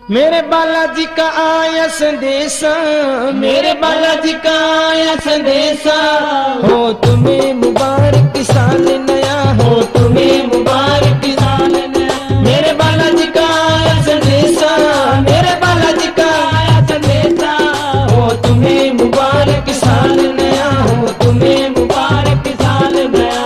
मेरे बालाजी का आया संदेशा, मेरे बालाजी का आया संदेशा, हो तुम्हें मुबारक साल नया, हो तुम्हें मुबारक साल नया। मेरे बालाजी का आया संदेशा, मेरे बालाजी का आया संदेशा, हो तुम्हें मुबारक साल नया, हो तुम्हें मुबारक साल नया।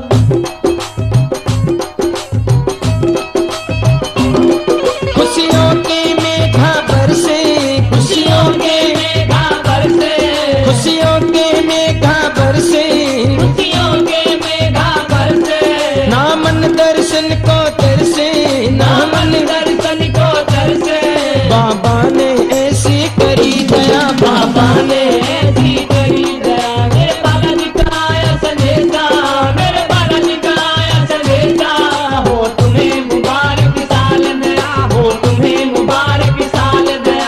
खुशियों के मेघा बरसे, खुशियों के मेघा बरसे, खुशियों के मेघा बरसे, खुशियों के मेघा बरसे। ना मन दर्शन को तरसे, ना मन दर्शन को तरसे। बाबा ने ऐसी करी दया, बाबा ने ऐसी करी दया। मेरे बालाजी का आया संदेशा, मेरे बालाजी का आया संदेशा, हो तुम्हें मुबारक साल नया, हो तुम्हें मुबारक साल नया।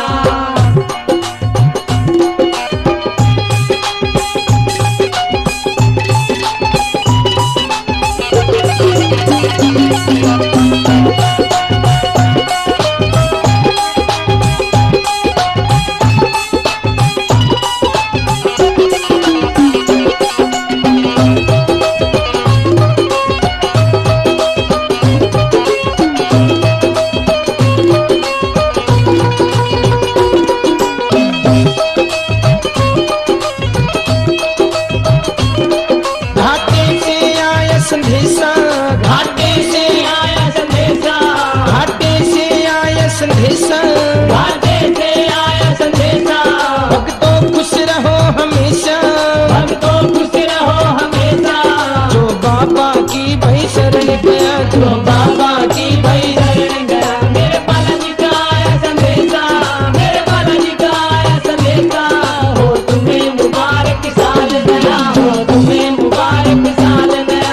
घाटे से आया संदेशा, घाटे से आया संदेशा, घाटे से आया संदेशा, घाटे से आया संदेशा। भक्तों खुश रहो हमेशा, भक्तों खुश रहो हमेशा। जो बाबा की भाई शरण गया, जो बाबा की भाई शरण गया। मेरे बालाजी का आया संदेशा, मेरे बालाजी का आया संदेशा, हो तुम्हें मुबारक साल नया, हो तुम्हें मुबारक साल नया।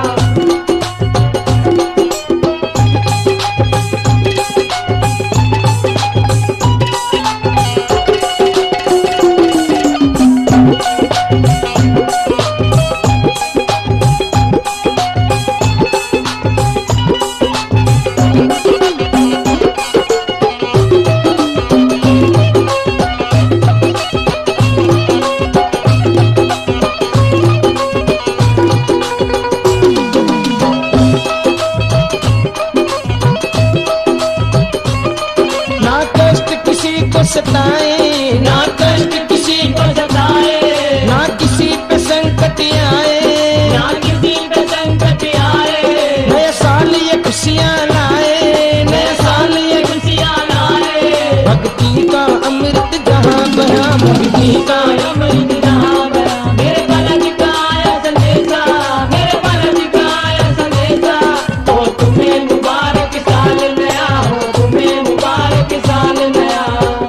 ना कष्ट किसी को सताए, ना कष्ट किसी को सताए, ना किसी पे संकट आए, ना किसी पे संकट आए। नया साल ये खुशियाँ लाए, नया साल ये खुशियाँ लाए। भक्ति का अमृत जहाँ बहा, भक्ति का अमृत जहाँ बहा। मेरे बालाजी का आया संदेशा, मेरे बालाजी का आया संदेशा, हो तुम्हें मुबारक साल नया, हो तुम्हें मुबारक साल नया।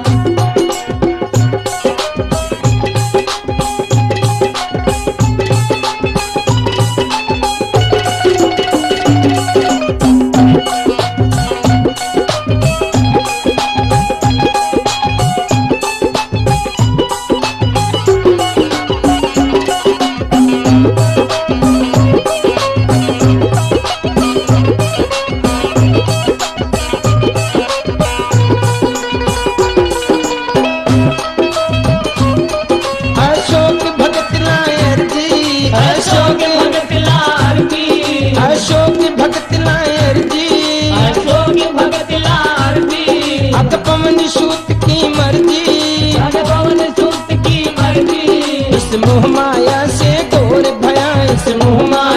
अशोक भगत लायर जी, अशोक भगत लायर जी, अशोक भगत लायर जी, अशोक भगत लायर जी। अग पवन सूत की मर्जी, अग पवन सूत की मर्जी। इस मोह माया से दूर भया, इस मोह माया